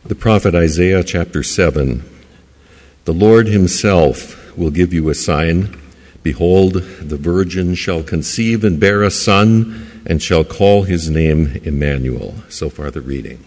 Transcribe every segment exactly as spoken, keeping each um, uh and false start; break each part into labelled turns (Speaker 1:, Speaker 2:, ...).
Speaker 1: The prophet Isaiah chapter seven. The Lord himself will give you a sign. Behold, the virgin shall conceive and bear a son, and shall call his name Emmanuel. So far the reading.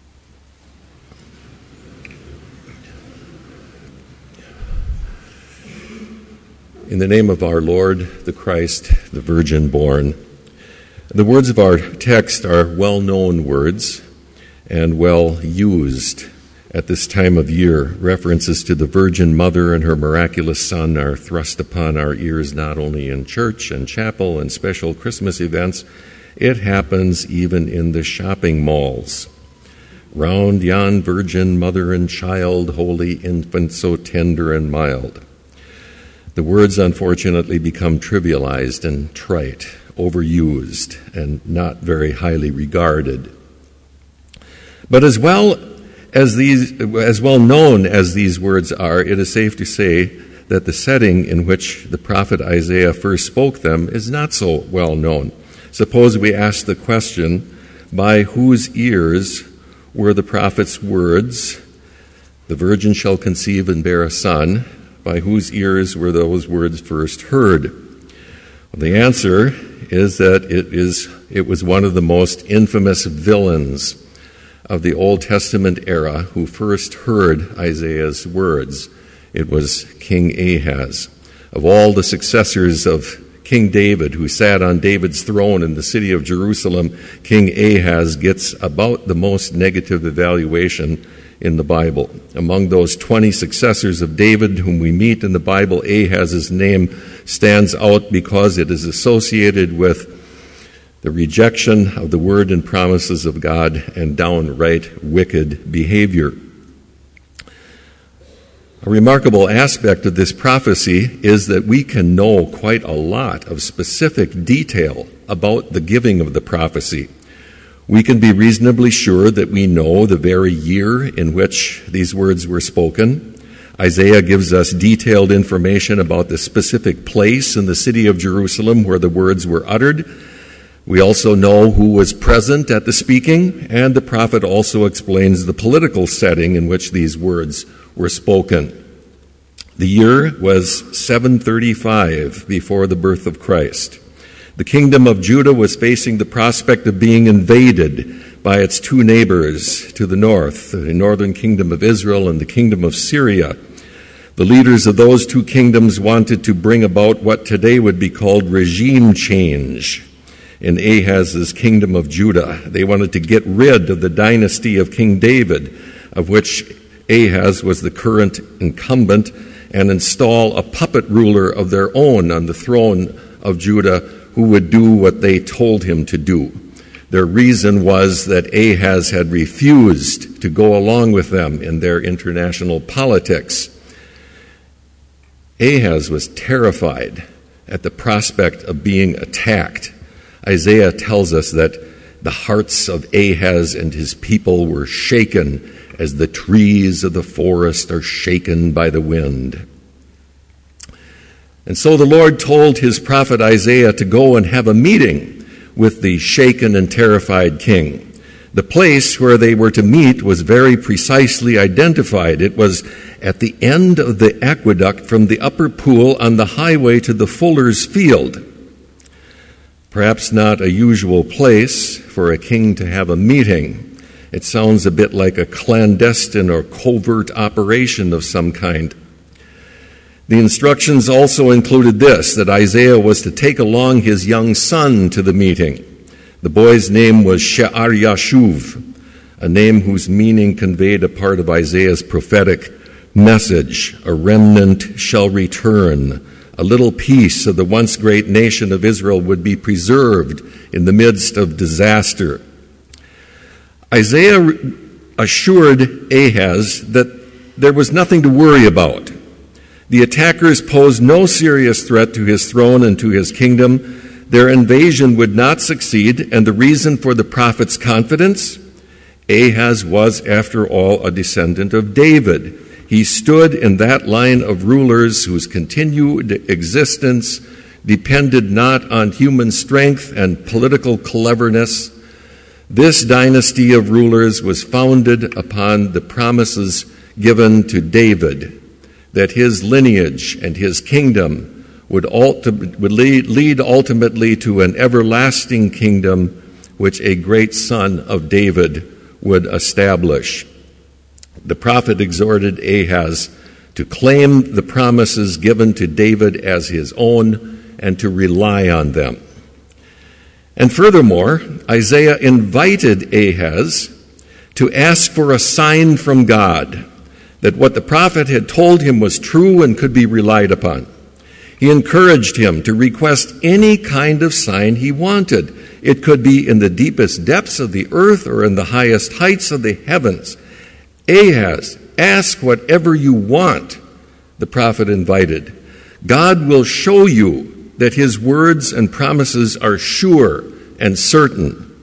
Speaker 1: In the name of our Lord, the Christ, the Virgin born. The words of our text are well-known words and well used at this time of year. References to the Virgin Mother and her miraculous Son are thrust upon our ears not only in church and chapel and special Christmas events, it happens even in the shopping malls. Round yon Virgin Mother and Child, holy infant, so tender and mild. The words unfortunately become trivialized and trite, overused, and not very highly regarded. But as well as these, as well known as these words are, it is safe to say that the setting in which the prophet Isaiah first spoke them is not so well known. Suppose we ask the question, by whose ears were the prophet's words, "The virgin shall conceive and bear a son," by whose ears were those words first heard? Well, the answer is that it is it was one of the most infamous villains of the Old Testament era who first heard Isaiah's words. It was King Ahaz. Of all the successors of King David, who sat on David's throne in the city of Jerusalem, King Ahaz gets about the most negative evaluation in the Bible. Among those twenty successors of David whom we meet in the Bible, Ahaz's name stands out because it is associated with the rejection of the word and promises of God and downright wicked behavior. A remarkable aspect of this prophecy is that we can know quite a lot of specific detail about the giving of the prophecy. We can be reasonably sure that we know the very year in which these words were spoken. Isaiah gives us detailed information about the specific place in the city of Jerusalem where the words were uttered. We also know who was present at the speaking, and the prophet also explains the political setting in which these words were spoken. The year was seven thirty-five before the birth of Christ. The kingdom of Judah was facing the prospect of being invaded by its two neighbors to the north, the northern kingdom of Israel and the kingdom of Syria. The leaders of those two kingdoms wanted to bring about what today would be called regime change in Ahaz's kingdom of Judah. They wanted to get rid of the dynasty of King David, of which Ahaz was the current incumbent, and install a puppet ruler of their own on the throne of Judah who would do what they told him to do. Their reason was that Ahaz had refused to go along with them in their international politics. Ahaz was terrified at the prospect of being attacked. Isaiah tells us that the hearts of Ahaz and his people were shaken as the trees of the forest are shaken by the wind. And so the Lord told his prophet Isaiah to go and have a meeting with the shaken and terrified king. The place where they were to meet was very precisely identified. It was at the end of the aqueduct from the upper pool on the highway to the fuller's field. Perhaps not a usual place for a king to have a meeting. It sounds a bit like a clandestine or covert operation of some kind. The instructions also included this, that Isaiah was to take along his young son to the meeting. The boy's name was She'ar-Yashuv, a name whose meaning conveyed a part of Isaiah's prophetic message. A remnant shall return. A little piece of the once great nation of Israel would be preserved in the midst of disaster. Isaiah assured Ahaz that there was nothing to worry about. The attackers posed no serious threat to his throne and to his kingdom. Their invasion would not succeed, and the reason for the prophet's confidence? Ahaz was, after all, a descendant of David. He stood in that line of rulers whose continued existence depended not on human strength and political cleverness, This dynasty of rulers was founded upon the promises given to David that his lineage and his kingdom would, ulti- would lead, lead ultimately to an everlasting kingdom which a great son of David would establish. The prophet exhorted Ahaz to claim the promises given to David as his own and to rely on them. And furthermore, Isaiah invited Ahaz to ask for a sign from God that what the prophet had told him was true and could be relied upon. He encouraged him to request any kind of sign he wanted. It could be in the deepest depths of the earth or in the highest heights of the heavens. Ahaz, ask whatever you want, the prophet invited. God will show you that his words and promises are sure and certain.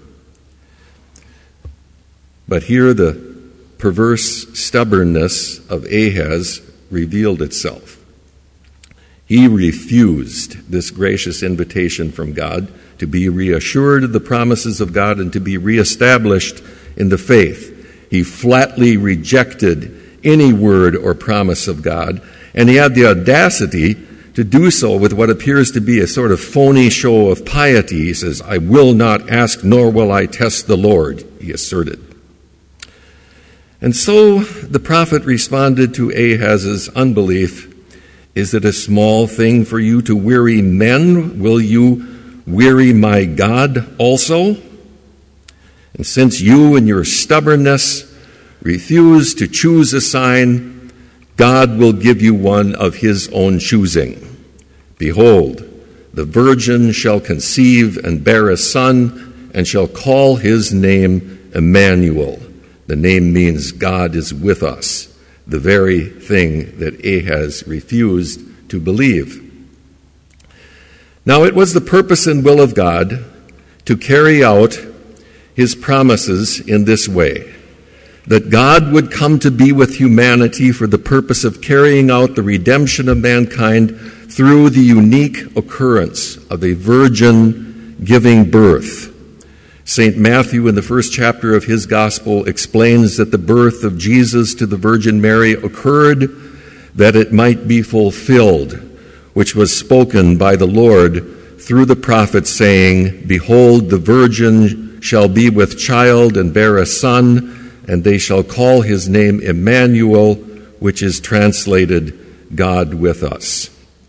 Speaker 1: But here the perverse stubbornness of Ahaz revealed itself. He refused this gracious invitation from God to be reassured of the promises of God and to be reestablished in the faith. He flatly rejected any word or promise of God, and he had the audacity to do so with what appears to be a sort of phony show of piety. He says, "I will not ask, nor will I test the Lord," he asserted. And so the prophet responded to Ahaz's unbelief, "Is it a small thing for you to weary men? Will you weary my God also? And since you in your stubbornness refuse to choose a sign, God will give you one of his own choosing. Behold, the virgin shall conceive and bear a son, and shall call his name Emmanuel." The name means God is with us, the very thing that Ahaz refused to believe. Now it was the purpose and will of God to carry out his promises in this way, that God would come to be with humanity for the purpose of carrying out the redemption of mankind through the unique occurrence of a virgin giving birth. Saint Matthew, in the first chapter of his gospel, explains that the birth of Jesus to the Virgin Mary occurred that it might be fulfilled, which was spoken by the Lord through the prophet, saying, "Behold, the virgin shall be with child and bear a son, and they shall call his name Emmanuel," which is translated, God with us.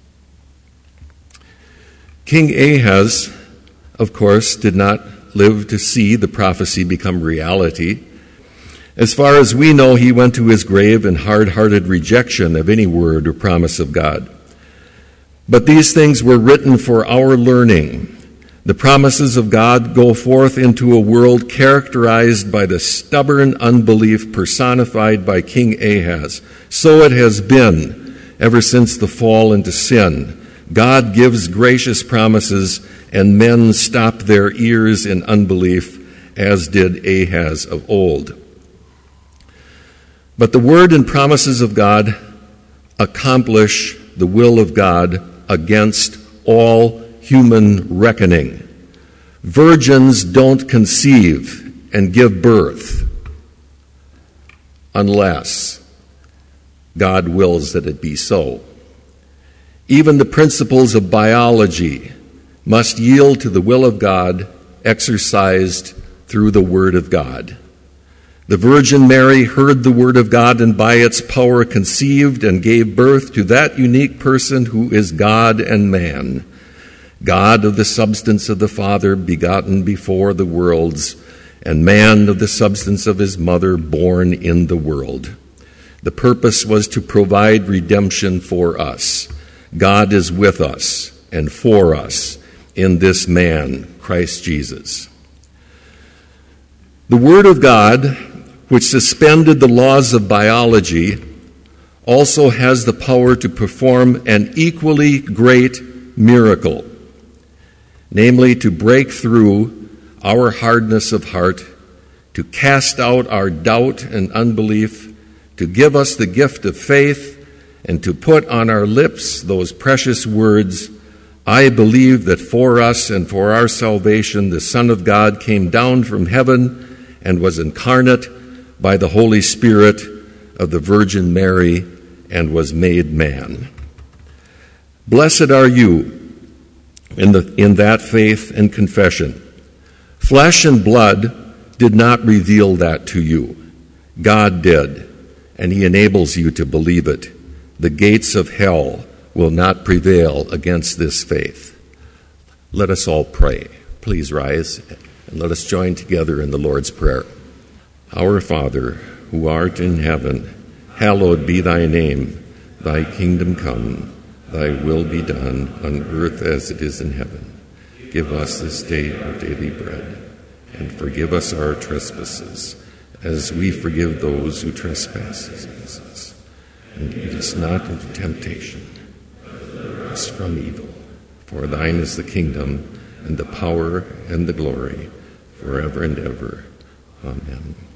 Speaker 1: King Ahaz, of course, did not live to see the prophecy become reality. As far as we know, he went to his grave in hard-hearted rejection of any word or promise of God. But these things were written for our learning. The promises of God go forth into a world characterized by the stubborn unbelief personified by King Ahaz. So it has been ever since the fall into sin. God gives gracious promises, and men stop their ears in unbelief, as did Ahaz of old. But the word and promises of God accomplish the will of God against all human reckoning. Virgins don't conceive and give birth unless God wills that it be so. Even the principles of biology must yield to the will of God exercised through the Word of God. The Virgin Mary heard the Word of God and by its power conceived and gave birth to that unique person who is God and man, God of the substance of the Father, begotten before the worlds, and man of the substance of his mother, born in the world. The purpose was to provide redemption for us. God is with us and for us in this man, Christ Jesus. The Word of God, which suspended the laws of biology, also has the power to perform an equally great miracle, namely to break through our hardness of heart, to cast out our doubt and unbelief, to give us the gift of faith, and to put on our lips those precious words, I believe that for us and for our salvation, the Son of God came down from heaven and was incarnate by the Holy Spirit of the Virgin Mary and was made man. Blessed are you in, the, in that faith and confession. Flesh and blood did not reveal that to you. God did, and he enables you to believe it. The gates of hell will not prevail against this faith. Let us all pray. Please rise and let us join together in the Lord's Prayer. Our Father, who art in heaven, hallowed be thy name. Thy kingdom come, thy will be done on earth as it is in heaven. Give us this day our daily bread, and forgive us our trespasses, as we forgive those who trespass against us. And lead us not into temptation, but deliver us from evil. For thine is the kingdom, and the power, and the glory, forever and ever. Amen.